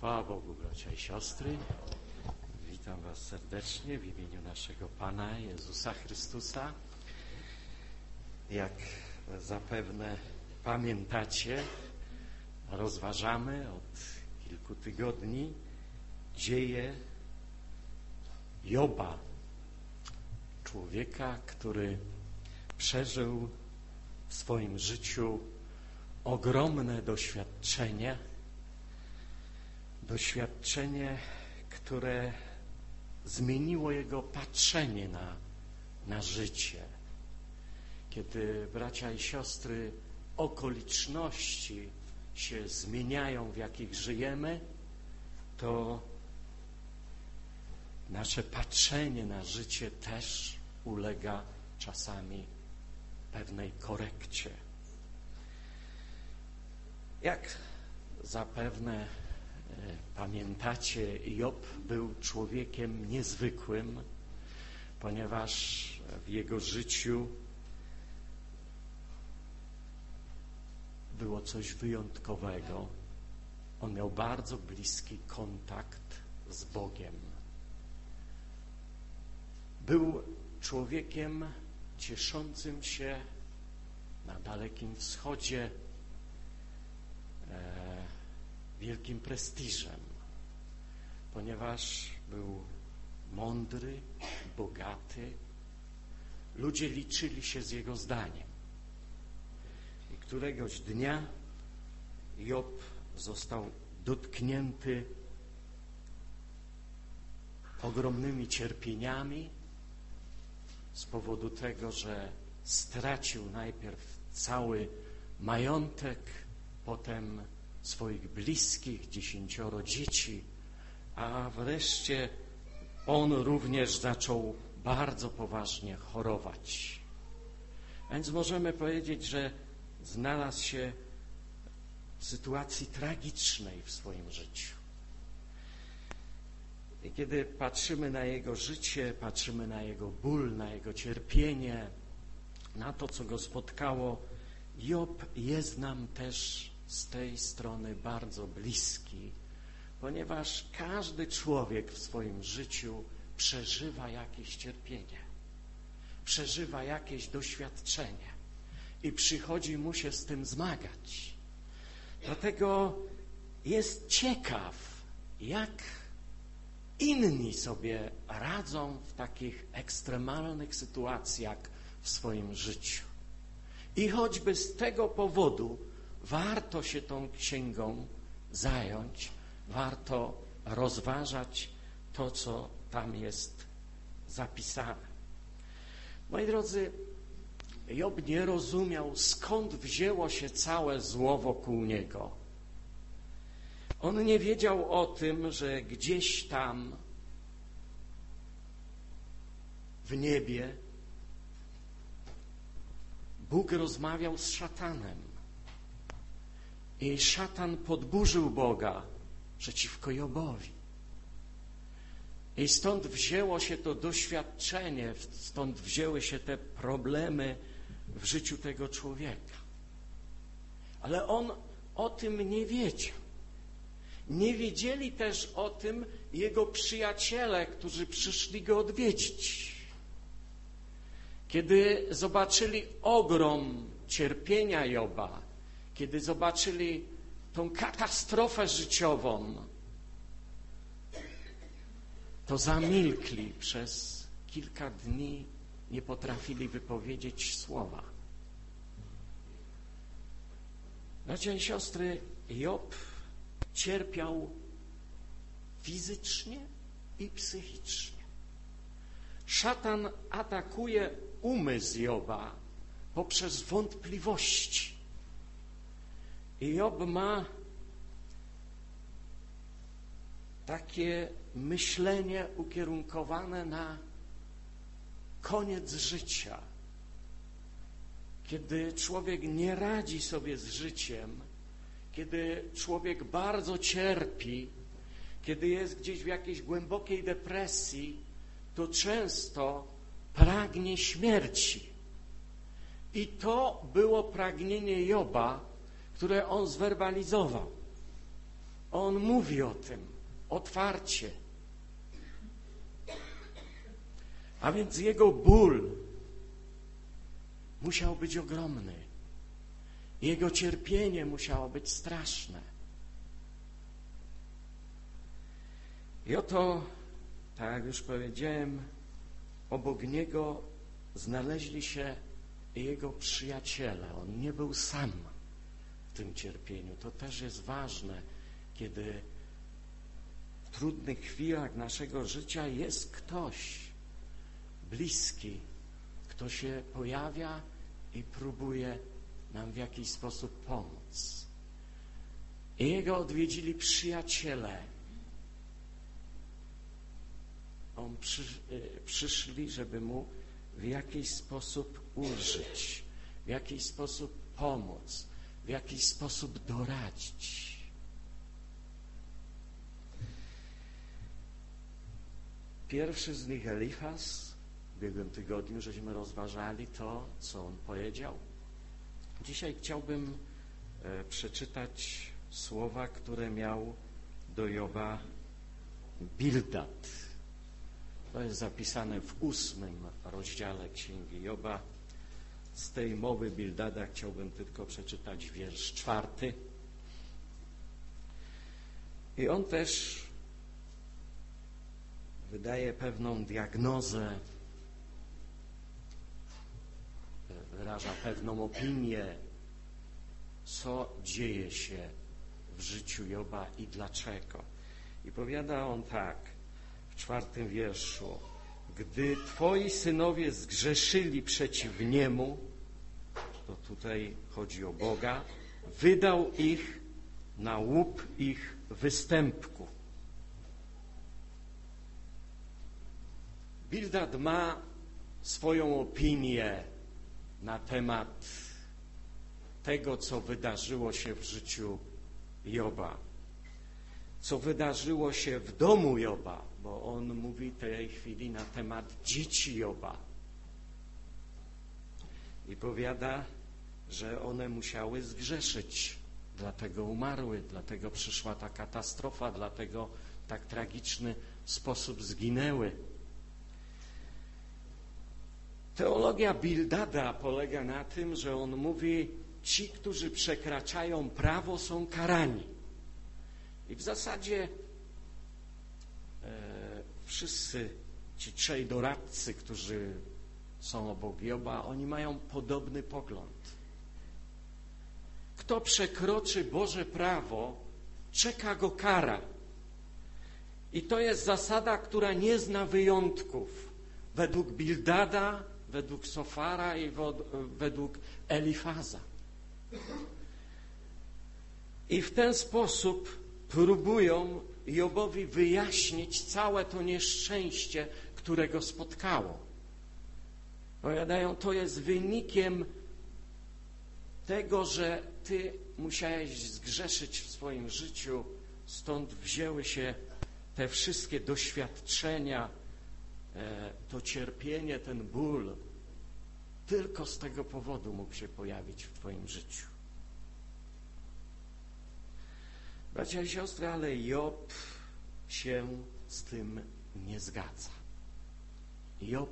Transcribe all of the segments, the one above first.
Chwała Bogu, bracia i siostry. Witam was serdecznie w imieniu naszego Pana Jezusa Chrystusa. Jak zapewne pamiętacie, rozważamy od kilku tygodni dzieje Joba, człowieka, który przeżył w swoim życiu ogromne doświadczenie, które zmieniło jego patrzenie na życie. Kiedy, bracia i siostry, okoliczności się zmieniają, w jakich żyjemy, to nasze patrzenie na życie też ulega czasami pewnej korekcie. Jak zapewne pamiętacie, Job był człowiekiem niezwykłym, ponieważ w jego życiu było coś wyjątkowego. On miał bardzo bliski kontakt z Bogiem. Był człowiekiem cieszącym się na Dalekim Wschodzie wielkim prestiżem, ponieważ był mądry, bogaty. Ludzie liczyli się z jego zdaniem. I któregoś dnia Job został dotknięty ogromnymi cierpieniami z powodu tego, że stracił najpierw cały majątek, potem swoich bliskich, 10 dzieci, a wreszcie on również zaczął bardzo poważnie chorować. Więc możemy powiedzieć, że znalazł się w sytuacji tragicznej w swoim życiu. I kiedy patrzymy na jego życie, patrzymy na jego ból, na jego cierpienie, na to, co go spotkało, Job jest nam też z tej strony bardzo bliski, ponieważ każdy człowiek w swoim życiu przeżywa jakieś cierpienie, przeżywa jakieś doświadczenie i przychodzi mu się z tym zmagać. Dlatego jest ciekaw, jak inni sobie radzą w takich ekstremalnych sytuacjach w swoim życiu. I choćby z tego powodu warto się tą księgą zająć, warto rozważać to, co tam jest zapisane. Moi drodzy, Job nie rozumiał, skąd wzięło się całe zło wokół niego. On nie wiedział o tym, że gdzieś tam w niebie Bóg rozmawiał z szatanem. I szatan podburzył Boga przeciwko Jobowi. I stąd wzięło się to doświadczenie, stąd wzięły się te problemy w życiu tego człowieka. Ale on o tym nie wiedział. Nie wiedzieli też o tym jego przyjaciele, którzy przyszli go odwiedzić. Kiedy zobaczyli ogrom cierpienia Joba, kiedy zobaczyli tą katastrofę życiową, to zamilkli przez kilka dni, nie potrafili wypowiedzieć słowa. Bracia i siostry, Job cierpiał fizycznie i psychicznie. Szatan atakuje umysł Joba poprzez wątpliwości. I Job ma takie myślenie ukierunkowane na koniec życia. Kiedy człowiek nie radzi sobie z życiem, kiedy człowiek bardzo cierpi, kiedy jest gdzieś w jakiejś głębokiej depresji, to często pragnie śmierci. I to było pragnienie Joba, które on zwerbalizował. on mówi o tym otwarcie. A więc jego ból musiał być ogromny. Jego cierpienie musiało być straszne. I oto, tak jak już powiedziałem, obok niego znaleźli się jego przyjaciele. On nie był sam w tym cierpieniu. To też jest ważne, kiedy w trudnych chwilach naszego życia jest ktoś bliski, kto się pojawia i próbuje nam w jakiś sposób pomóc. I jego odwiedzili przyjaciele. Przyszli, żeby mu w jakiś sposób ulżyć, w jakiś sposób pomóc, w jakiś sposób doradzić. Pierwszy z nich, Elifaz, w ubiegłym tygodniu żeśmy rozważali to, co on powiedział. Dzisiaj chciałbym przeczytać słowa, które miał do Joba Bildad. To jest zapisane w 8 rozdziale Księgi Joba. Z tej mowy Bildada chciałbym tylko przeczytać wiersz 4. I on też wydaje pewną diagnozę, wyraża pewną opinię, co dzieje się w życiu Joba i dlaczego. I powiada on tak w 4 wierszu: gdy twoi synowie zgrzeszyli przeciw niemu, to tutaj chodzi o Boga, wydał ich na łup ich występku. Bildad ma swoją opinię na temat tego, co wydarzyło się w życiu Joba, co wydarzyło się w domu Joba, bo on mówi w tej chwili na temat dzieci Joba. I powiada, że one musiały zgrzeszyć, dlatego umarły, dlatego przyszła ta katastrofa, dlatego w tak tragiczny sposób zginęły. Teologia Bildada polega na tym, że on mówi, ci, którzy przekraczają prawo, są karani. I w zasadzie wszyscy ci trzej doradcy, którzy są obok Joba, oni mają podobny pogląd. Kto przekroczy Boże prawo, czeka go kara. I to jest zasada, która nie zna wyjątków. Według Bildada, według Sofara i według Elifaza. I w ten sposób próbują Jobowi wyjaśnić całe to nieszczęście, które go spotkało. Powiadają, to jest wynikiem tego, że ty musiałeś zgrzeszyć w swoim życiu, stąd wzięły się te wszystkie doświadczenia, to cierpienie, ten ból. Tylko z tego powodu mógł się pojawić w twoim życiu. Bracia i siostry, ale Job się z tym nie zgadza. Job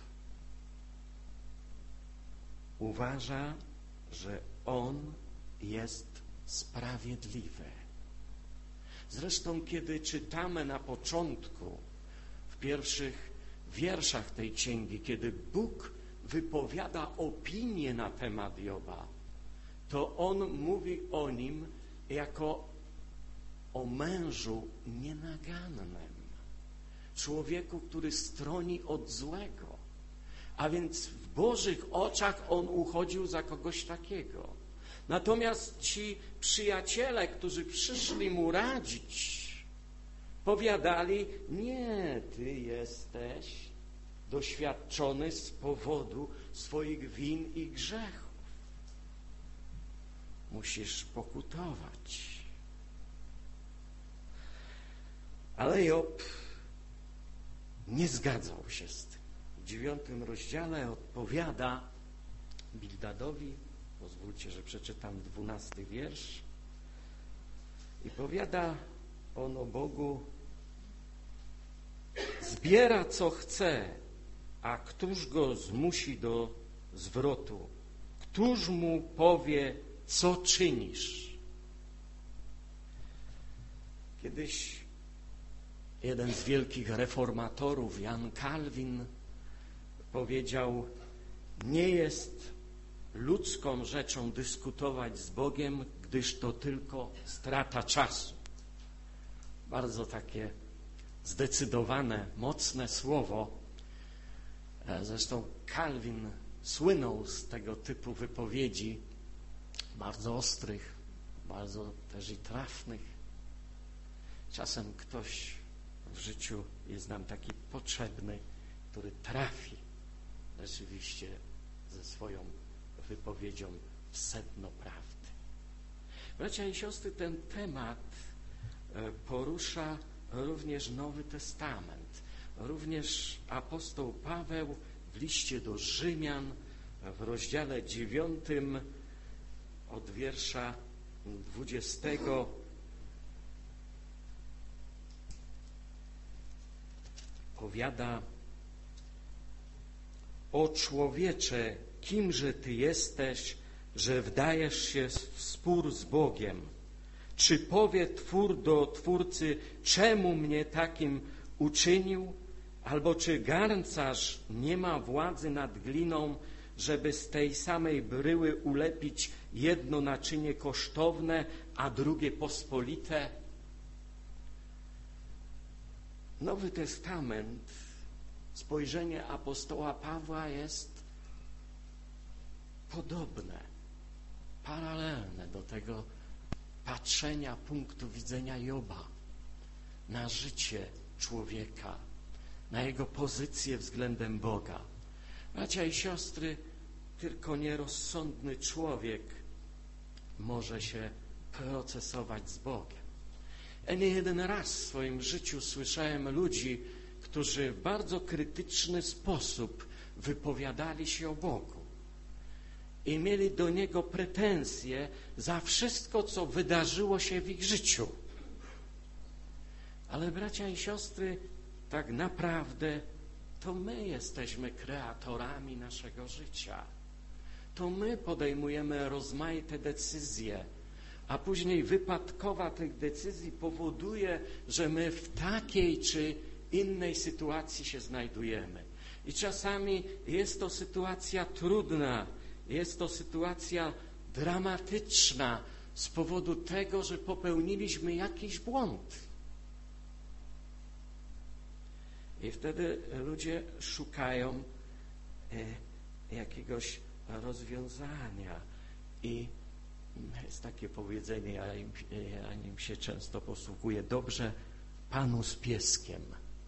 uważa, że on jest sprawiedliwy. Zresztą, kiedy czytamy na początku, w pierwszych wierszach tej księgi, kiedy Bóg wypowiada opinię na temat Joba, to on mówi o nim jako o mężu nienagannym, człowieku, który stroni od złego. A więc w Bożych oczach on uchodził za kogoś takiego. Natomiast ci przyjaciele, którzy przyszli mu radzić, powiadali, nie, ty jesteś doświadczony z powodu swoich win i grzechów. Musisz pokutować. Ale Job nie zgadzał się z tym. W 9 rozdziale odpowiada Bildadowi, pozwólcie, że przeczytam 12 wiersz, i powiada on o Bogu zbiera co chce, a któż go zmusi do zwrotu? Któż mu powie, co czynisz? Kiedyś jeden z wielkich reformatorów, Jan Kalwin, powiedział: nie jest ludzką rzeczą dyskutować z Bogiem, gdyż to tylko strata czasu. Bardzo takie zdecydowane, mocne słowo. Zresztą Kalwin słynął z tego typu wypowiedzi, bardzo ostrych, bardzo też i trafnych. Czasem ktoś w życiu jest nam taki potrzebny, który trafi rzeczywiście ze swoją wypowiedzią w sedno prawdy. Bracia i siostry, ten temat porusza również Nowy Testament. Również apostoł Paweł w liście do Rzymian w rozdziale 9 od wiersza 20 powiada: o człowiecze, kimże ty jesteś, że wdajesz się w spór z Bogiem? Czy powie twór do Twórcy, czemu mnie takim uczynił? Albo czy garncarz nie ma władzy nad gliną, żeby z tej samej bryły ulepić jedno naczynie kosztowne, a drugie pospolite? Nowy Testament, spojrzenie apostoła Pawła jest podobne, paralelne do tego patrzenia punktu widzenia Joba na życie człowieka, na jego pozycję względem Boga. Bracia i siostry, tylko nierozsądny człowiek może się procesować z Bogiem. Ja nie jeden raz w swoim życiu słyszałem ludzi, którzy w bardzo krytyczny sposób wypowiadali się o Bogu i mieli do Niego pretensje za wszystko, co wydarzyło się w ich życiu. Ale bracia i siostry, tak naprawdę to my jesteśmy kreatorami naszego życia. To my podejmujemy rozmaite decyzje, a później wypadkowa tych decyzji powoduje, że my w takiej czy innej sytuacji się znajdujemy. I czasami jest to sytuacja trudna, jest to sytuacja dramatyczna z powodu tego, że popełniliśmy jakiś błąd. I wtedy ludzie szukają jakiegoś rozwiązania. I jest takie powiedzenie, ja nim się często posługuję: dobrze panu z pieskiem.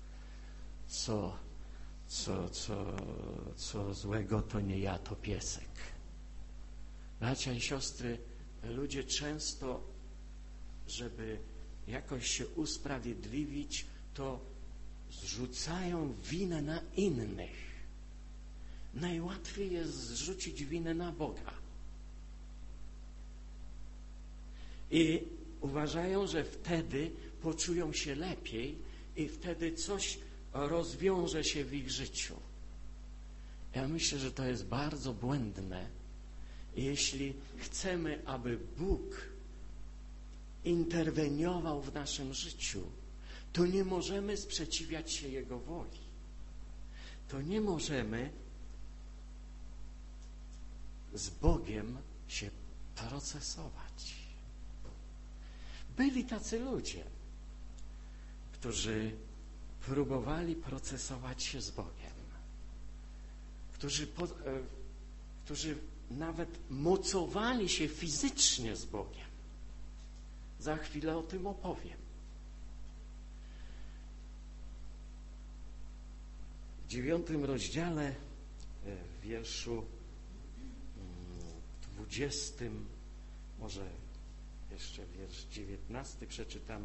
Co złego, to nie ja, to piesek. Bracia i siostry, ludzie często, żeby jakoś się usprawiedliwić, to zrzucają winę na innych. Najłatwiej jest zrzucić winę na Boga. I uważają, że wtedy poczują się lepiej i wtedy coś rozwiąże się w ich życiu. Ja myślę, że to jest bardzo błędne. Jeśli chcemy, aby Bóg interweniował w naszym życiu, to nie możemy sprzeciwiać się Jego woli. To nie możemy z Bogiem się procesować. Byli tacy ludzie, którzy próbowali procesować się z Bogiem, którzy nawet mocowali się fizycznie z Bogiem. Za chwilę o tym opowiem. W 9 rozdziale, w wierszu 20, może jeszcze wiersz 19 przeczytam.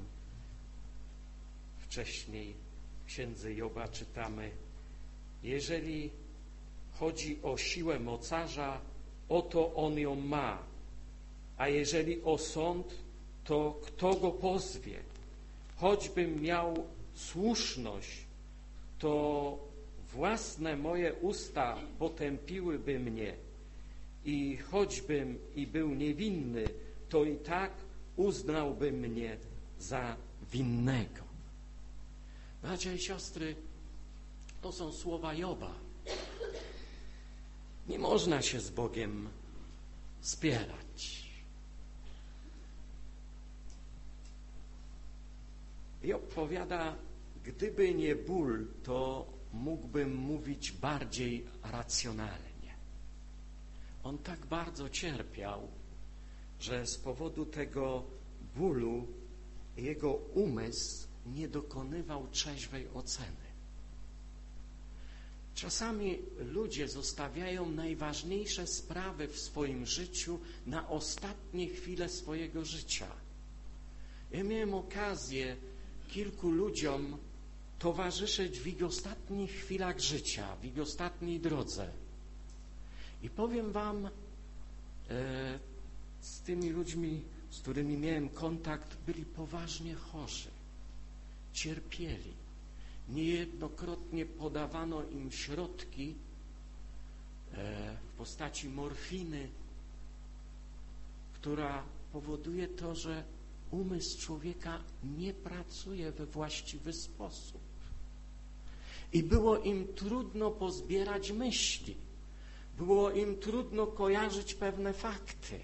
Wcześniej w księdze Joba czytamy: jeżeli chodzi o siłę mocarza, oto on ją ma, a jeżeli o sąd, to kto go pozwie? choćbym miał słuszność, to własne moje usta potępiłyby mnie i choćbym i był niewinny, to i tak uznałby mnie za winnego. Bracia i siostry, to są słowa Joba. Nie można się z Bogiem spierać. Job powiada, gdyby nie ból, to mógłbym mówić bardziej racjonalnie. On tak bardzo cierpiał, że z powodu tego bólu jego umysł nie dokonywał trzeźwej oceny. Czasami ludzie zostawiają najważniejsze sprawy w swoim życiu na ostatnie chwile swojego życia. Ja miałem okazję kilku ludziom towarzyszyć w ich ostatnich chwilach życia, w ich ostatniej drodze. I powiem wam, z tymi ludźmi, z którymi miałem kontakt, byli poważnie chorzy, cierpieli. Niejednokrotnie podawano im środki w postaci morfiny, która powoduje to, że umysł człowieka nie pracuje we właściwy sposób. I było im trudno pozbierać myśli, było im trudno kojarzyć pewne fakty.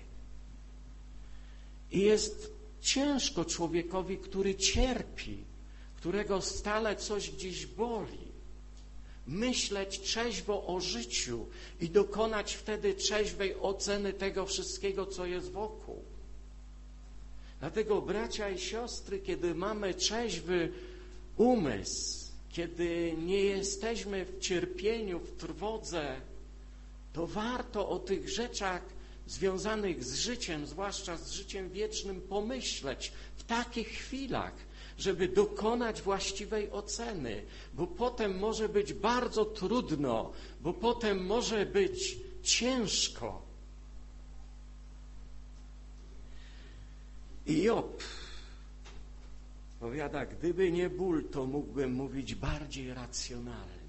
I jest ciężko człowiekowi, który cierpi, którego stale coś gdzieś boli, myśleć trzeźwo o życiu i dokonać wtedy trzeźwej oceny tego wszystkiego, co jest wokół. Dlatego, bracia i siostry, kiedy mamy trzeźwy umysł, kiedy nie jesteśmy w cierpieniu, w trwodze, to warto o tych rzeczach związanych z życiem, zwłaszcza z życiem wiecznym, pomyśleć w takich chwilach, żeby dokonać właściwej oceny, bo potem może być bardzo trudno, bo potem może być ciężko. I Job powiada, gdyby nie ból, to mógłbym mówić bardziej racjonalnie.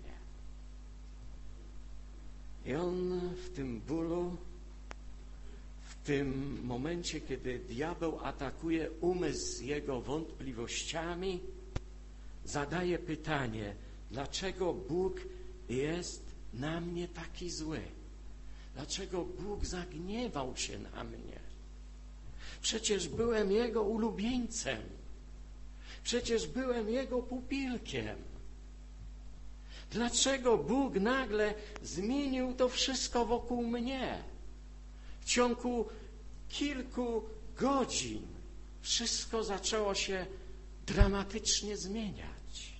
I on w tym bólu, w tym momencie, kiedy diabeł atakuje umysł z jego wątpliwościami, zadaje pytanie, dlaczego Bóg jest na mnie taki zły? Dlaczego Bóg zagniewał się na mnie? Przecież byłem Jego ulubieńcem. Przecież byłem Jego pupilkiem. Dlaczego Bóg nagle zmienił to wszystko wokół mnie? W ciągu kilku godzin wszystko zaczęło się dramatycznie zmieniać.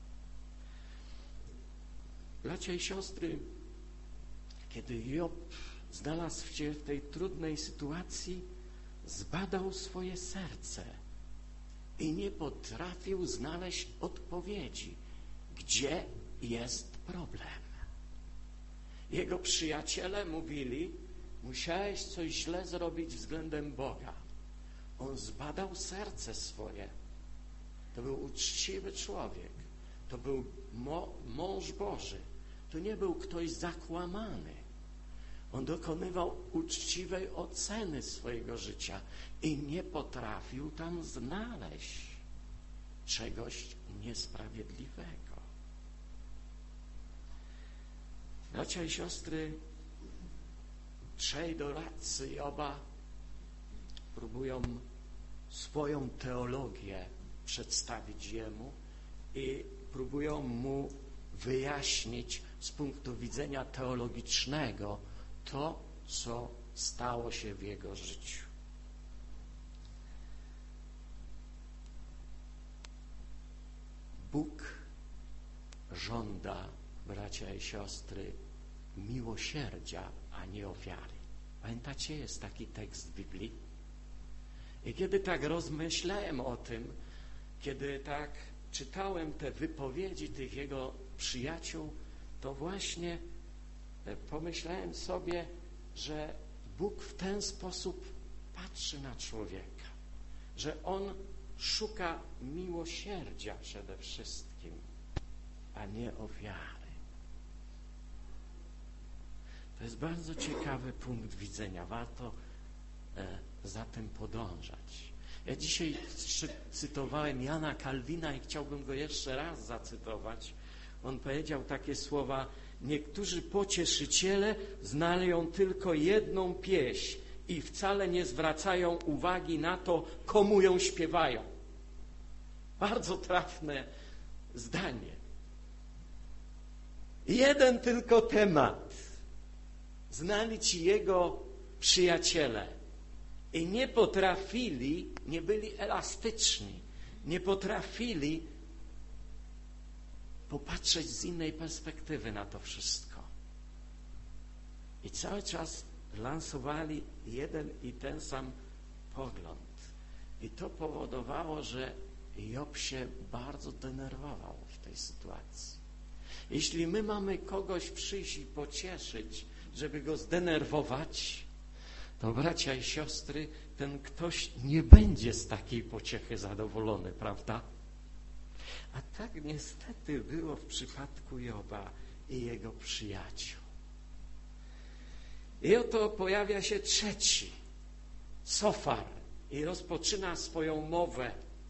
Bracia i siostry, kiedy Job znalazł się w tej trudnej sytuacji, zbadał swoje serce i nie potrafił znaleźć odpowiedzi, gdzie jest problem. Jego przyjaciele mówili, musiałeś coś źle zrobić względem Boga. On zbadał serce swoje. To był uczciwy człowiek. To był mąż Boży. To nie był ktoś zakłamany. On dokonywał uczciwej oceny swojego życia i nie potrafił tam znaleźć czegoś niesprawiedliwego. Bracia i siostry, trzej doradcy Joba próbują swoją teologię przedstawić jemu i próbują mu wyjaśnić z punktu widzenia teologicznego to, co stało się w jego życiu. Bóg żąda, bracia i siostry, miłosierdzia, a nie ofiary. Pamiętacie, jest taki tekst w Biblii? I kiedy tak rozmyślałem o tym, kiedy tak czytałem te wypowiedzi tych jego przyjaciół, to właśnie pomyślałem sobie, że Bóg w ten sposób patrzy na człowieka, że On szuka miłosierdzia przede wszystkim, a nie ofiary. To jest bardzo ciekawy punkt widzenia. Warto za tym podążać. Ja dzisiaj cytowałem Jana Kalwina i chciałbym go jeszcze raz zacytować. On powiedział takie słowa: niektórzy pocieszyciele znają tylko jedną pieśń i wcale nie zwracają uwagi na to, komu ją śpiewają. Bardzo trafne zdanie. Jeden tylko temat znali ci jego przyjaciele i nie potrafili, nie byli elastyczni, nie potrafili popatrzeć z innej perspektywy na to wszystko. I cały czas lansowali jeden i ten sam pogląd. I to powodowało, że Job się bardzo denerwował w tej sytuacji. Jeśli my mamy kogoś przyjść i pocieszyć, żeby go zdenerwować, to bracia i siostry, ten ktoś nie będzie z takiej pociechy zadowolony, prawda? A tak niestety było w przypadku Joba i jego przyjaciół. I oto pojawia się trzeci, Sofar, i rozpoczyna swoją mowę.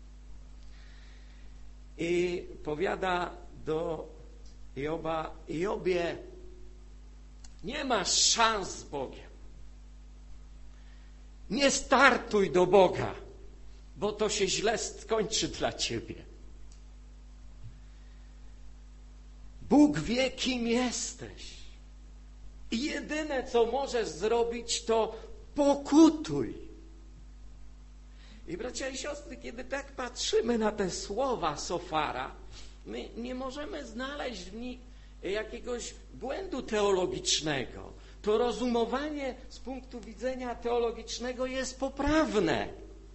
I powiada do Joba: Jobie, nie masz szans z Bogiem. Nie startuj do Boga, bo to się źle skończy dla ciebie. Bóg wie, kim jesteś. I jedyne, co możesz zrobić, to pokutuj. I bracia i siostry, kiedy tak patrzymy na te słowa Sofara, my nie możemy znaleźć w nich jakiegoś błędu teologicznego. To rozumowanie z punktu widzenia teologicznego jest poprawne.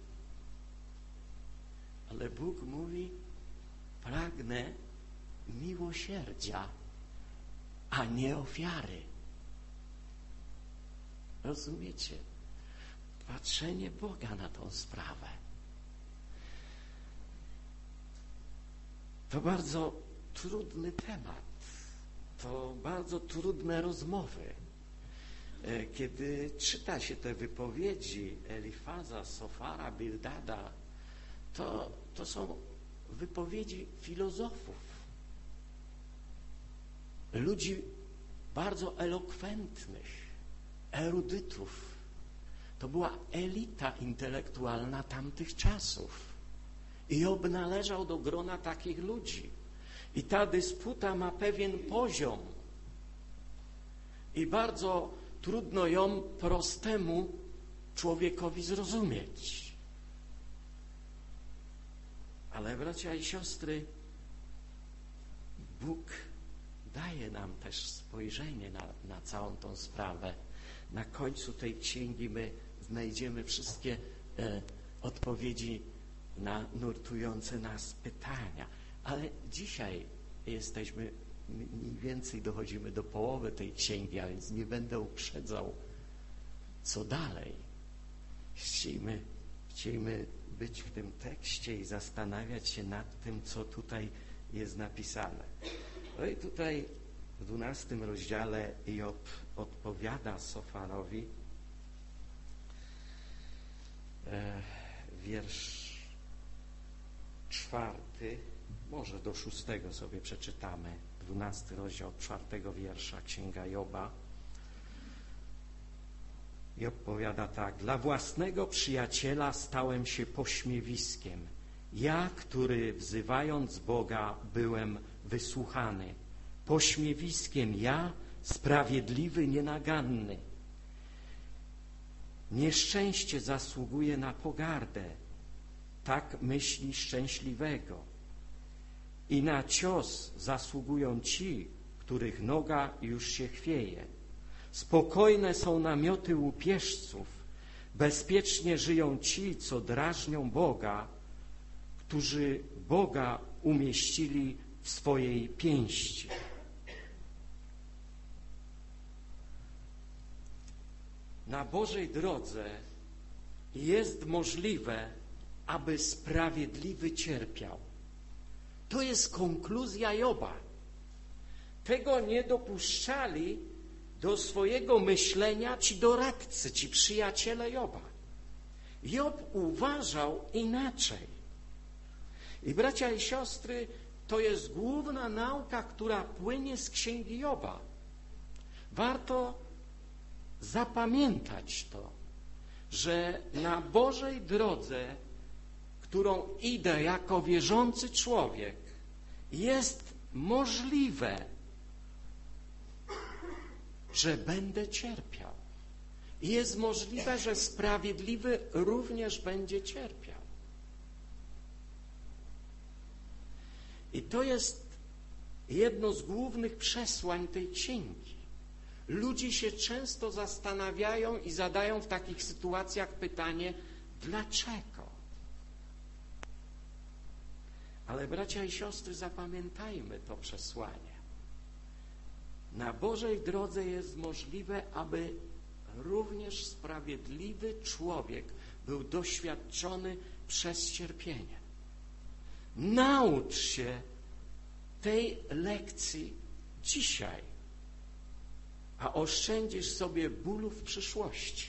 Ale Bóg mówi: pragnę miłosierdzia, a nie ofiary. Rozumiecie? Patrzenie Boga na tą sprawę. To bardzo trudny temat. To bardzo trudne rozmowy. Kiedy czyta się te wypowiedzi Elifaza, Sofara, Bildada, to są wypowiedzi filozofów, ludzi bardzo elokwentnych, erudytów. To była elita intelektualna tamtych czasów. I Job należał do grona takich ludzi. I ta dysputa ma pewien poziom. I bardzo trudno ją prostemu człowiekowi zrozumieć. Ale bracia i siostry, Bóg daje nam też spojrzenie na całą tą sprawę. Na końcu tej księgi my znajdziemy wszystkie odpowiedzi na nurtujące nas pytania. Ale dzisiaj jesteśmy, mniej więcej dochodzimy do połowy tej księgi, a więc nie będę uprzedzał, co dalej. Chcielibyśmy być w tym tekście i zastanawiać się nad tym, co tutaj jest napisane. No i tutaj w 12 rozdziale Job odpowiada Sofarowi. Wiersz 4, może do 6 sobie przeczytamy. 12 rozdział 4 wiersza Księga Joba. Job powiada tak: dla własnego przyjaciela stałem się pośmiewiskiem. Ja, który wzywając Boga byłem wysłuchany. Pośmiewiskiem ja, sprawiedliwy, nienaganny. Nieszczęście zasługuje na pogardę. Tak myśli szczęśliwego. I na cios zasługują ci, których noga już się chwieje. Spokojne są namioty łupieżców, bezpiecznie żyją ci, co drażnią Boga, którzy Boga umieścili w swojej pięści. Na Bożej drodze jest możliwe, aby sprawiedliwy cierpiał. To jest konkluzja Joba. Tego nie dopuszczali do swojego myślenia ci doradcy, ci przyjaciele Joba. Job uważał inaczej. I bracia i siostry, to jest główna nauka, która płynie z księgi Joba. Warto zapamiętać to, że na Bożej drodze, którą idę jako wierzący człowiek, jest możliwe, że będę cierpiał. I jest możliwe, że sprawiedliwy również będzie cierpiał. I to jest jedno z głównych przesłań tej księgi. Ludzie się często zastanawiają i zadają w takich sytuacjach pytanie, dlaczego? Ale bracia i siostry, zapamiętajmy to przesłanie. Na Bożej drodze jest możliwe, aby również sprawiedliwy człowiek był doświadczony przez cierpienie. Naucz się tej lekcji dzisiaj, a oszczędzisz sobie bólu w przyszłości,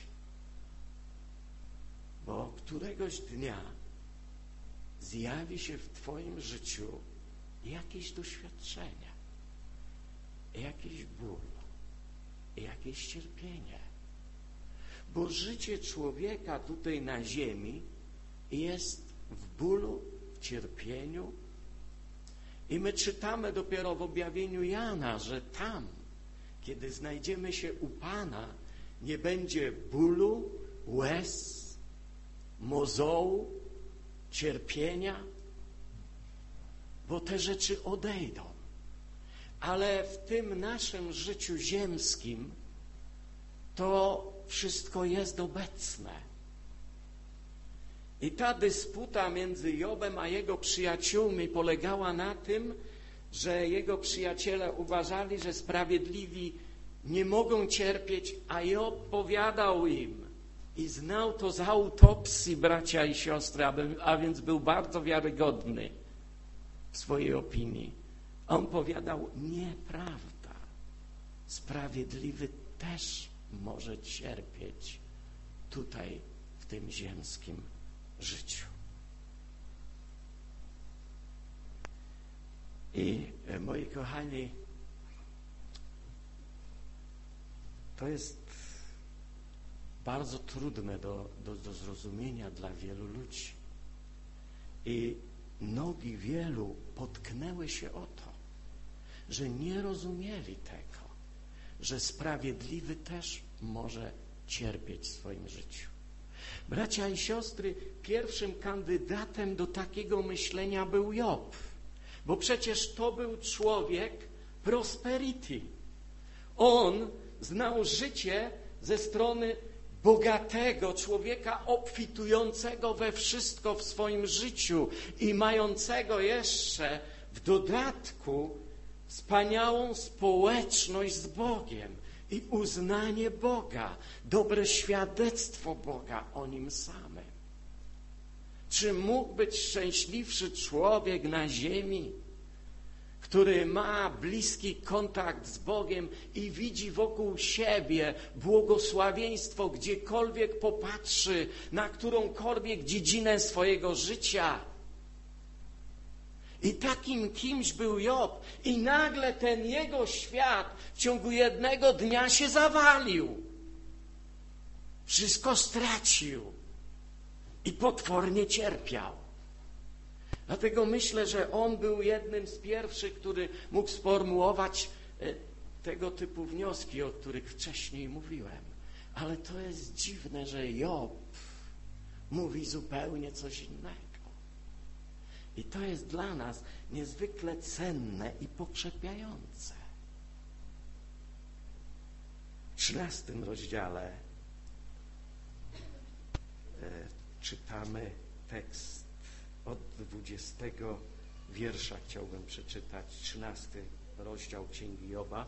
bo któregoś dnia zjawi się w twoim życiu jakieś doświadczenie, jakiś ból, jakieś cierpienie. Bo życie człowieka tutaj na ziemi jest w bólu, w cierpieniu. I my czytamy dopiero w objawieniu Jana, że tam, kiedy znajdziemy się u Pana, nie będzie bólu, łez, mozołu, cierpienia, bo te rzeczy odejdą. Ale w tym naszym życiu ziemskim to wszystko jest obecne. I ta dysputa między Jobem a jego przyjaciółmi polegała na tym, że jego przyjaciele uważali, że sprawiedliwi nie mogą cierpieć, a Job powiadał im i znał to z autopsji, bracia i siostry, a więc był bardzo wiarygodny w swojej opinii. On powiadał, nieprawda, sprawiedliwy też może cierpieć tutaj w tym ziemskim życiu. I moi kochani, to jest bardzo trudne do zrozumienia dla wielu ludzi. I nogi wielu potknęły się o to, że nie rozumieli tego, że sprawiedliwy też może cierpieć w swoim życiu. Bracia i siostry, pierwszym kandydatem do takiego myślenia był Job, bo przecież to był człowiek prosperity. On znał życie ze strony bogatego człowieka, obfitującego we wszystko w swoim życiu i mającego jeszcze w dodatku wspaniałą społeczność z Bogiem i uznanie Boga, dobre świadectwo Boga o nim samym. Czy mógł być szczęśliwszy człowiek na ziemi, który ma bliski kontakt z Bogiem i widzi wokół siebie błogosławieństwo, gdziekolwiek popatrzy, na którąkolwiek dziedzinę swojego życia? I takim kimś był Job. I nagle ten jego świat w ciągu jednego dnia się zawalił. Wszystko stracił. I potwornie cierpiał. Dlatego myślę, że on był jednym z pierwszych, który mógł sformułować tego typu wnioski, o których wcześniej mówiłem. Ale to jest dziwne, że Job mówi zupełnie coś innego. I to jest dla nas niezwykle cenne i pokrzepiające. W 13 rozdziale czytamy tekst od 20 wiersza. Chciałbym przeczytać 13 rozdział Księgi Joba.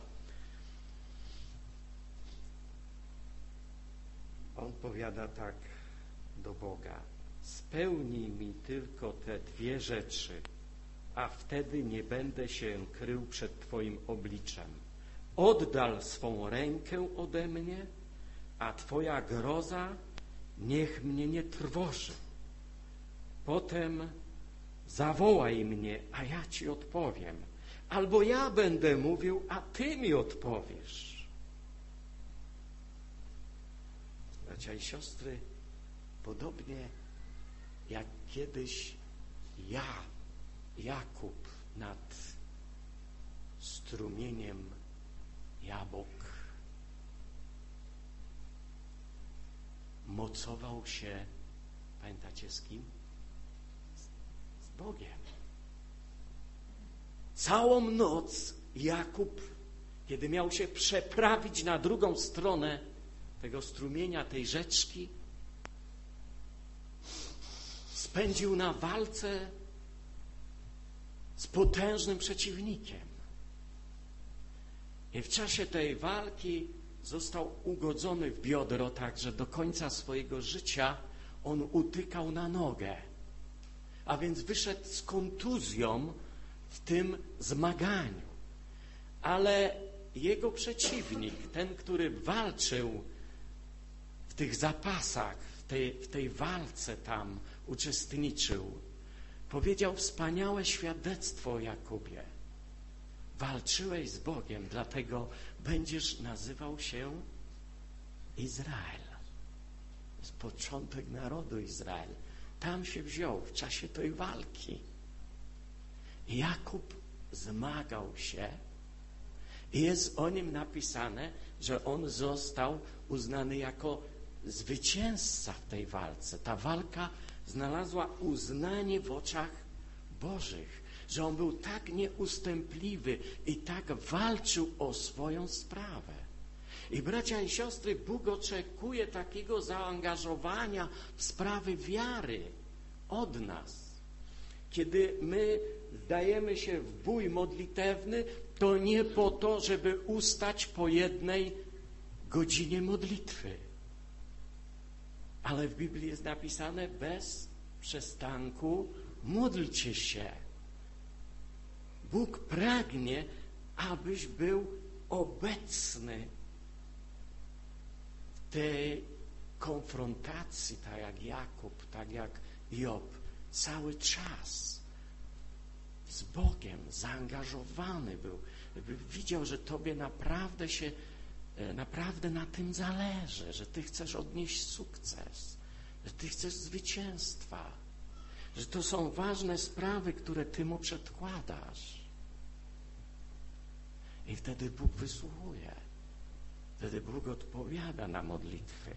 On powiada tak do Boga. spełnij mi tylko te dwie rzeczy, a wtedy nie będę się krył przed Twoim obliczem. Oddal swą rękę ode mnie, a Twoja groza niech mnie nie trwoży. Potem zawołaj mnie, a ja Ci odpowiem. Albo ja będę mówił, a Ty mi odpowiesz. Bracia i siostry, podobnie jak kiedyś Jakub nad strumieniem jabłek mocował się, pamiętacie z kim? Z Bogiem. Całą noc Jakub, kiedy miał się przeprawić na drugą stronę tego strumienia, tej rzeczki, spędził na walce z potężnym przeciwnikiem. I w czasie tej walki został ugodzony w biodro, tak że do końca swojego życia on utykał na nogę. A więc wyszedł z kontuzją w tym zmaganiu. Ale jego przeciwnik, ten, który walczył w tych zapasach, w tej walce tam uczestniczył, powiedział wspaniałe świadectwo o Jakubie. Walczyłeś z Bogiem, dlatego będziesz nazywał się Izrael. To jest początek narodu Izrael. Tam się wziął w czasie tej walki. I Jakub zmagał się i jest o nim napisane, że on został uznany jako zwycięzca w tej walce. Ta walka znalazła uznanie w oczach Bożych, że on był tak nieustępliwy i tak walczył o swoją sprawę. I bracia i siostry, Bóg oczekuje takiego zaangażowania w sprawy wiary od nas. Kiedy my zdajemy się w bój modlitewny, to nie po to, żeby ustać po jednej godzinie modlitwy. Ale w Biblii jest napisane: bez przestanku módlcie się. Bóg pragnie, abyś był obecny w tej konfrontacji, tak jak Jakub, tak jak Job, cały czas z Bogiem zaangażowany był, żeby widział, że Tobie naprawdę na tym zależy, że Ty chcesz odnieść sukces, że Ty chcesz zwycięstwa, że to są ważne sprawy, które Ty Mu przedkładasz. I wtedy Bóg wysłuchuje, wtedy Bóg odpowiada na modlitwy.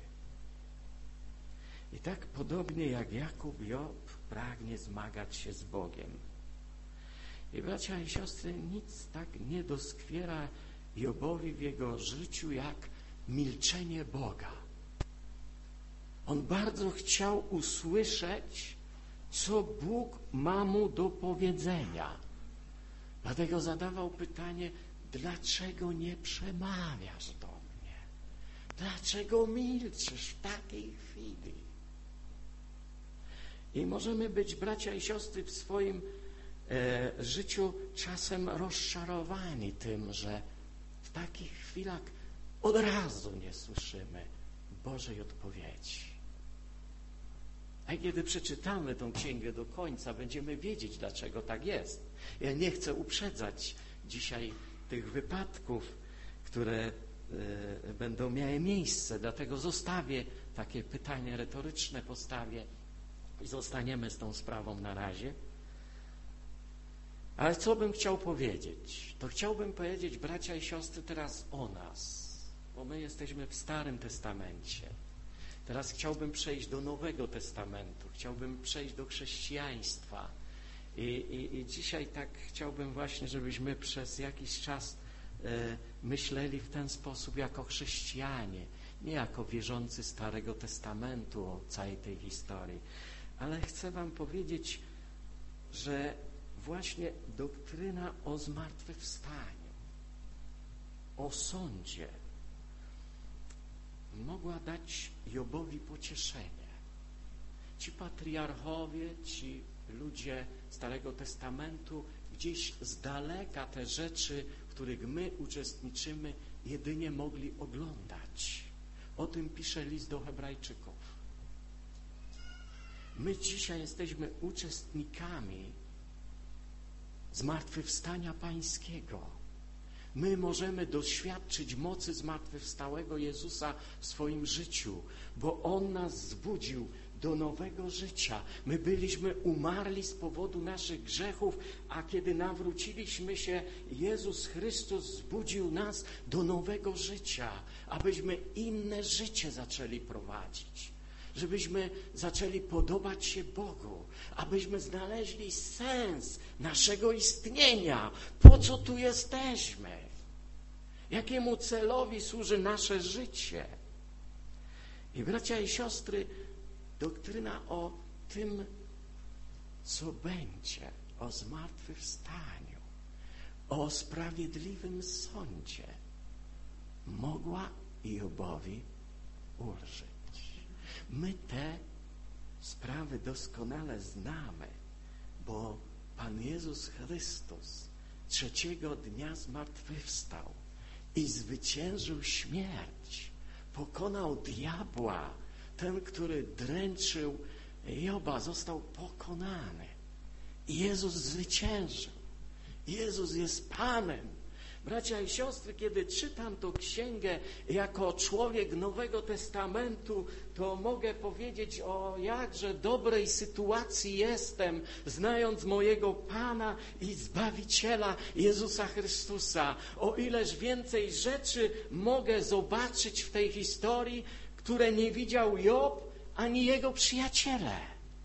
I tak podobnie jak Jakub, Job pragnie zmagać się z Bogiem. I bracia i siostry, nic tak nie doskwiera Jobowi w jego życiu jak milczenie Boga. On bardzo chciał usłyszeć, co Bóg ma mu do powiedzenia. Dlatego zadawał pytanie: dlaczego nie przemawiasz do mnie? Dlaczego milczysz w takiej chwili? I możemy być, bracia i siostry, w swoim życiu czasem rozczarowani tym, że w takich chwilach od razu nie słyszymy Bożej odpowiedzi. A kiedy przeczytamy tą księgę do końca, będziemy wiedzieć, dlaczego tak jest. Ja nie chcę uprzedzać dzisiaj tych wypadków, które będą miały miejsce, dlatego zostawię takie pytanie retoryczne, postawię i zostaniemy z tą sprawą na razie. Ale co bym chciał powiedzieć? To chciałbym powiedzieć, bracia i siostry, teraz o nas, bo my jesteśmy w Starym Testamencie. Teraz chciałbym przejść do Nowego Testamentu, chciałbym przejść do chrześcijaństwa. I dzisiaj tak chciałbym właśnie, żebyśmy przez jakiś czas myśleli w ten sposób jako chrześcijanie, nie jako wierzący Starego Testamentu o całej tej historii. Ale chcę wam powiedzieć, że właśnie doktryna o zmartwychwstaniu, o sądzie mogła dać Jobowi pocieszenie. Ci patriarchowie, ci ludzie Starego Testamentu gdzieś z daleka te rzeczy, w których my uczestniczymy, jedynie mogli oglądać. O tym pisze list do Hebrajczyków. My dzisiaj jesteśmy uczestnikami zmartwychwstania Pańskiego. My możemy doświadczyć mocy zmartwychwstałego Jezusa w swoim życiu, bo On nas zbudził do nowego życia. My byliśmy umarli z powodu naszych grzechów, a kiedy nawróciliśmy się, Jezus Chrystus zbudził nas do nowego życia, abyśmy inne życie zaczęli prowadzić, żebyśmy zaczęli podobać się Bogu, abyśmy znaleźli sens naszego istnienia, po co tu jesteśmy, jakiemu celowi służy nasze życie. I bracia i siostry, doktryna o tym, co będzie, o zmartwychwstaniu, o sprawiedliwym sądzie, mogła Jobowi ulżyć. My te sprawy doskonale znamy, bo Pan Jezus Chrystus trzeciego dnia zmartwychwstał i zwyciężył śmierć, pokonał diabła. Ten, który dręczył Joba, został pokonany. Jezus zwyciężył. Jezus jest Panem. Bracia i siostry, kiedy czytam tę księgę jako człowiek Nowego Testamentu, to mogę powiedzieć, o jakże dobrej sytuacji jestem, znając mojego Pana i Zbawiciela Jezusa Chrystusa. O ileż więcej rzeczy mogę zobaczyć w tej historii, które nie widział Job ani jego przyjaciele.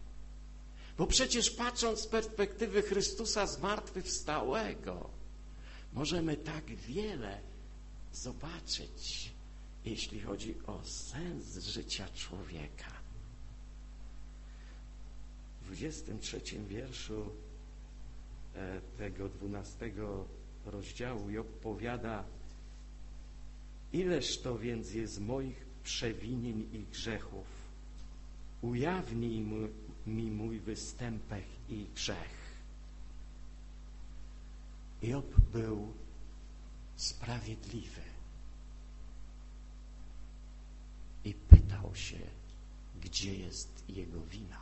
Bo przecież patrząc z perspektywy Chrystusa zmartwychwstałego, możemy tak wiele zobaczyć, jeśli chodzi o sens życia człowieka. W 23 wierszu tego 12 rozdziału Job powiada: ileż to więc jest moich przewinień i grzechów. Ujawnij mi mój występek i grzech. Job był sprawiedliwy i pytał się, gdzie jest jego wina.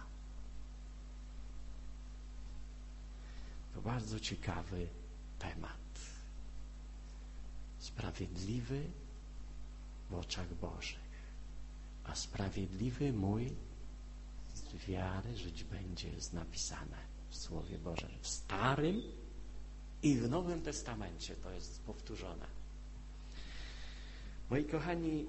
To bardzo ciekawy temat. Sprawiedliwy w oczach Bożych, a sprawiedliwy mój z wiary żyć będzie, jest napisane w Słowie Bożym. W Starym i w Nowym Testamencie to jest powtórzone. Moi kochani,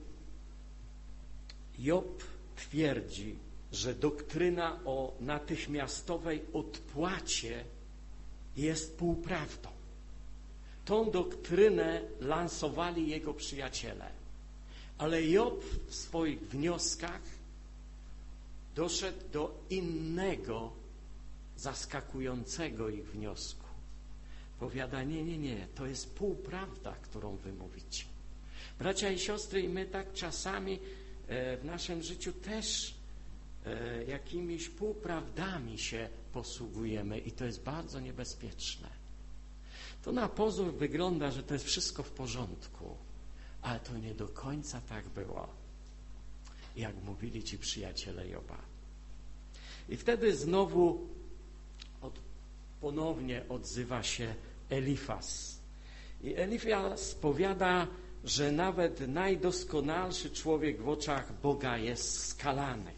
Job twierdzi, że doktryna o natychmiastowej odpłacie jest półprawdą. Tą doktrynę lansowali jego przyjaciele. Ale Job w swoich wnioskach doszedł do innego, zaskakującego ich wniosku. Powiada, nie, to jest półprawda, którą wy mówicie. Bracia i siostry, i my tak czasami w naszym życiu też jakimiś półprawdami się posługujemy i to jest bardzo niebezpieczne. To na pozór wygląda, że to jest wszystko w porządku, ale to nie do końca tak było, jak mówili ci przyjaciele Joba. I wtedy znowu ponownie odzywa się Elifaz. I Elifaz powiada, że nawet najdoskonalszy człowiek w oczach Boga jest skalany.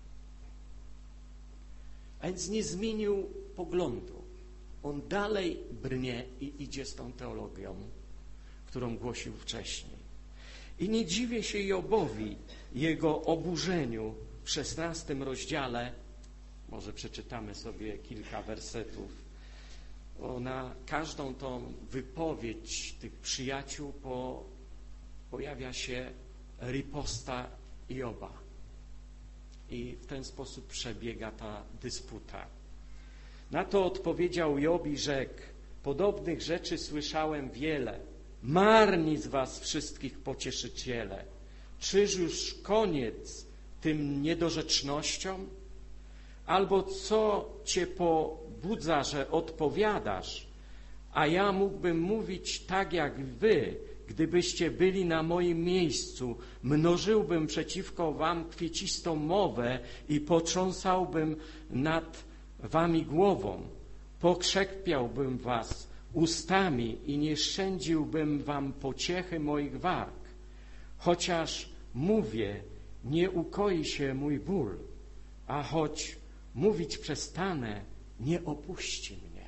A więc nie zmienił poglądu. On dalej brnie i idzie z tą teologią, którą głosił wcześniej. I nie dziwię się Jobowi, jego oburzeniu w 16 rozdziale. Może przeczytamy sobie kilka wersetów. Na każdą tą wypowiedź tych przyjaciół pojawia się riposta Joba. I w ten sposób przebiega ta dysputa. Na to odpowiedział Job i rzekł: podobnych rzeczy słyszałem wiele. Marni z was wszystkich pocieszyciele. Czyż już koniec tym niedorzecznościom? Albo co cię pobudza, że odpowiadasz, a ja mógłbym mówić tak jak wy, gdybyście byli na moim miejscu, mnożyłbym przeciwko wam kwiecistą mowę i potrząsałbym nad wami głową, pokrzepiałbym was ustami i nie szczędziłbym wam pociechy moich warg. Chociaż mówię, nie ukoi się mój ból, a choć mówić przestanę, nie opuści mnie.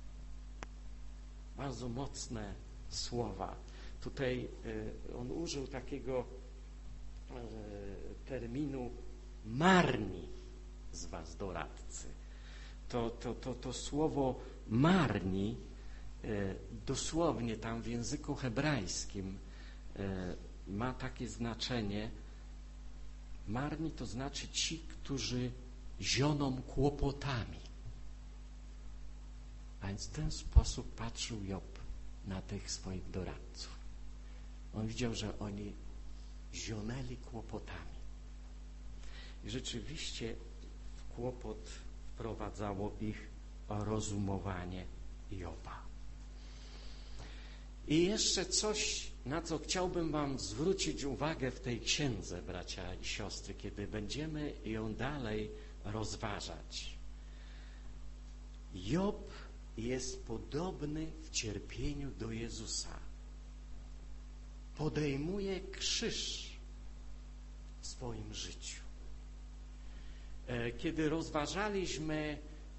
Bardzo mocne słowa. Tutaj on użył takiego terminu marni z was doradcy. To słowo marni dosłownie tam w języku hebrajskim ma takie znaczenie. Marni to znaczy ci, którzy zioną kłopotami. A więc w ten sposób patrzył Job na tych swoich doradców. On widział, że oni zionęli kłopotami. I rzeczywiście w kłopot wprowadzało ich rozumowanie Joba. I jeszcze coś, na co chciałbym wam zwrócić uwagę w tej księdze, bracia i siostry, kiedy będziemy ją dalej rozważać. Job jest podobny w cierpieniu do Jezusa. Podejmuje krzyż w swoim życiu. Kiedy rozważaliśmy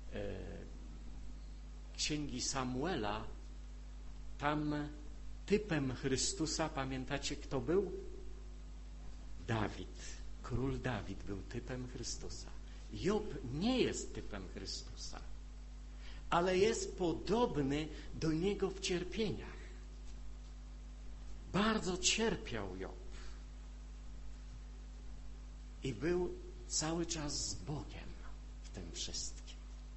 księgi Samuela, tam typem Chrystusa, pamiętacie kto był? Dawid. Król Dawid był typem Chrystusa. Job nie jest typem Chrystusa, ale jest podobny do Niego w cierpieniach. Bardzo cierpiał Job i był cały czas z Bogiem w tym wszystkim.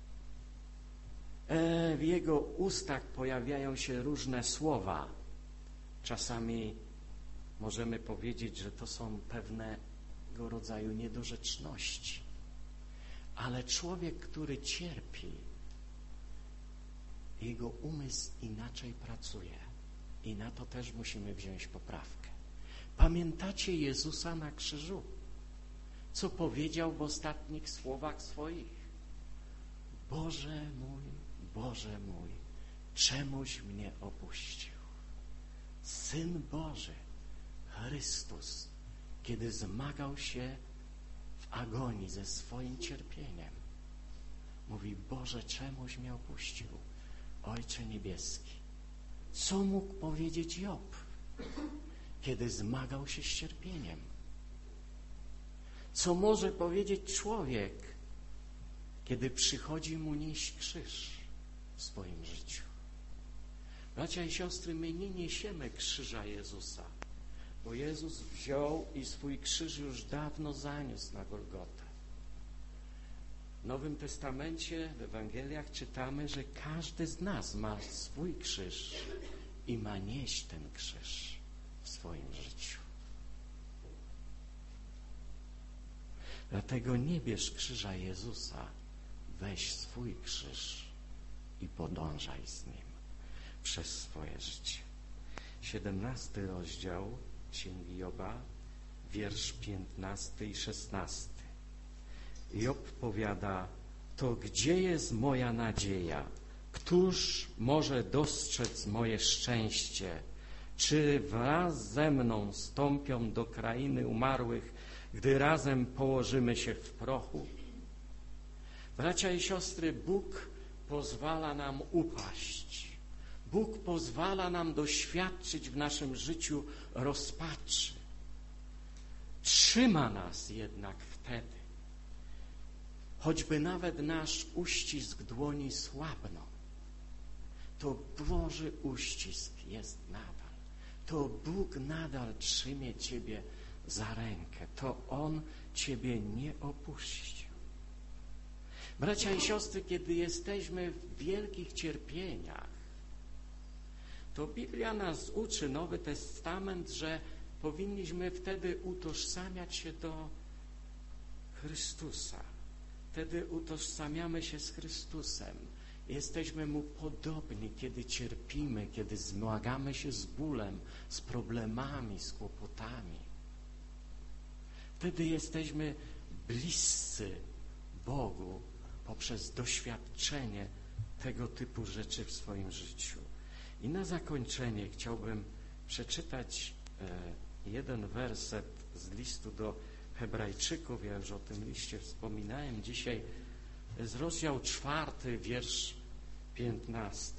W jego ustach pojawiają się różne słowa. Czasami możemy powiedzieć, że to są pewnego rodzaju niedorzeczności. Ale człowiek, który cierpi, jego umysł inaczej pracuje. I na to też musimy wziąć poprawkę. Pamiętacie Jezusa na krzyżu? Co powiedział w ostatnich słowach swoich? Boże mój, czemuś mnie opuścił? Syn Boży, Chrystus, kiedy zmagał się w agonii ze swoim cierpieniem, mówi: Boże, czemuś mnie opuścił? Ojcze Niebieski. Co mógł powiedzieć Job, kiedy zmagał się z cierpieniem? Co może powiedzieć człowiek, kiedy przychodzi mu nieść krzyż w swoim życiu? Bracia i siostry, my nie niesiemy krzyża Jezusa, bo Jezus wziął i swój krzyż już dawno zaniósł na Golgotę. W Nowym Testamencie, w Ewangeliach czytamy, że każdy z nas ma swój krzyż i ma nieść ten krzyż w swoim życiu. Dlatego nie bierz krzyża Jezusa, weź swój krzyż i podążaj z nim przez swoje życie. 17 rozdział Księgi Joba, wiersz 15 i 16. Job powiada: to gdzie jest moja nadzieja? Któż może dostrzec moje szczęście? Czy wraz ze mną stąpią do krainy umarłych, gdy razem położymy się w prochu? Bracia i siostry, Bóg pozwala nam upaść. Bóg pozwala nam doświadczyć w naszym życiu rozpaczy. Trzyma nas jednak wtedy, choćby nawet nasz uścisk dłoni słabną. To Boży uścisk jest nadal. To Bóg nadal trzymie ciebie za rękę. To On ciebie nie opuścił. Bracia i siostry, kiedy jesteśmy w wielkich cierpieniach, to Biblia nas uczy, Nowy Testament, że powinniśmy wtedy utożsamiać się do Chrystusa. Wtedy utożsamiamy się z Chrystusem. Jesteśmy Mu podobni, kiedy cierpimy, kiedy zmagamy się z bólem, z problemami, z kłopotami. Wtedy jesteśmy bliscy Bogu poprzez doświadczenie tego typu rzeczy w swoim życiu. I na zakończenie chciałbym przeczytać jeden werset z listu do Hebrajczyków. Ja już o tym liście wspominałem dzisiaj. To jest rozdział 4, wiersz 15.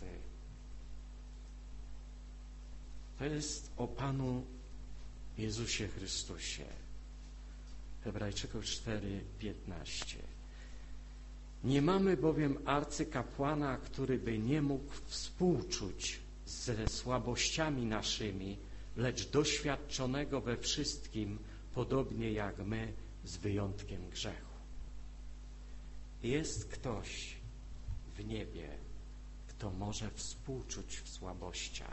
To jest o Panu Jezusie Chrystusie. Hebrajczyków 4:15. Nie mamy bowiem arcykapłana, który by nie mógł współczuć ze słabościami naszymi, lecz doświadczonego we wszystkim, podobnie jak my, z wyjątkiem grzechu. Jest ktoś w niebie, kto może współczuć w słabościach.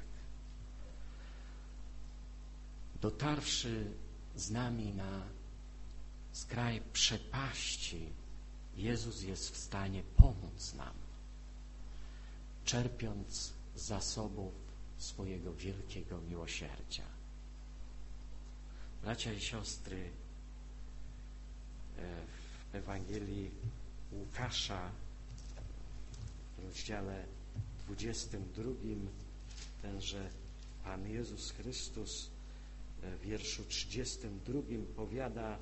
Dotarwszy z nami na skraj przepaści, Jezus jest w stanie pomóc nam, czerpiąc z zasobów swojego wielkiego miłosierdzia. Bracia i siostry, w Ewangelii Łukasza w rozdziale 22 tenże Pan Jezus Chrystus w wierszu 32 powiada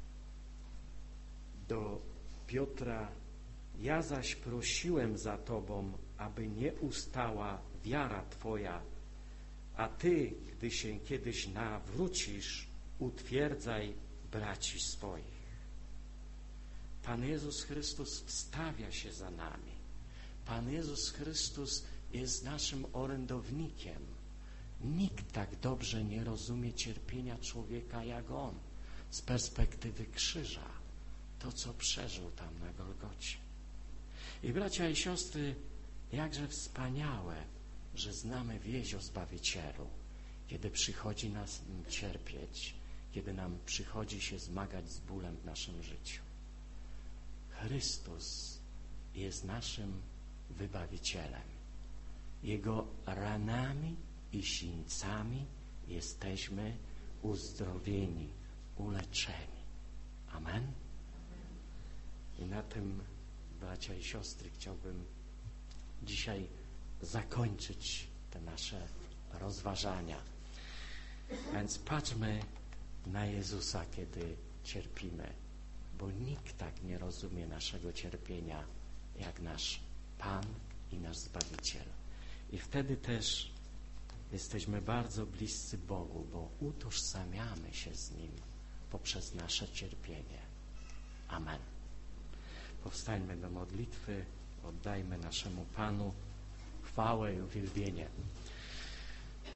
do Piotra: ja zaś prosiłem za Tobą, aby nie ustała wiara Twoja, a Ty, gdy się kiedyś nawrócisz, utwierdzaj braci swoich. Pan Jezus Chrystus wstawia się za nami. Pan Jezus Chrystus jest naszym orędownikiem. Nikt tak dobrze nie rozumie cierpienia człowieka jak On z perspektywy krzyża, to co przeżył tam na Golgocie. I bracia i siostry, jakże wspaniałe, że znamy wieść o Zbawicielu, kiedy przychodzi nas cierpieć, kiedy nam przychodzi się zmagać z bólem w naszym życiu. Chrystus jest naszym Wybawicielem. Jego ranami i sińcami jesteśmy uzdrowieni, uleczeni. Amen? I na tym, bracia i siostry, chciałbym dzisiaj zakończyć te nasze rozważania. Więc patrzmy na Jezusa, kiedy cierpimy, bo nikt tak nie rozumie naszego cierpienia jak nasz Pan i nasz Zbawiciel. I wtedy też jesteśmy bardzo bliscy Bogu, bo utożsamiamy się z Nim poprzez nasze cierpienie. Amen. Powstańmy do modlitwy, oddajmy naszemu Panu chwałę i uwielbienie.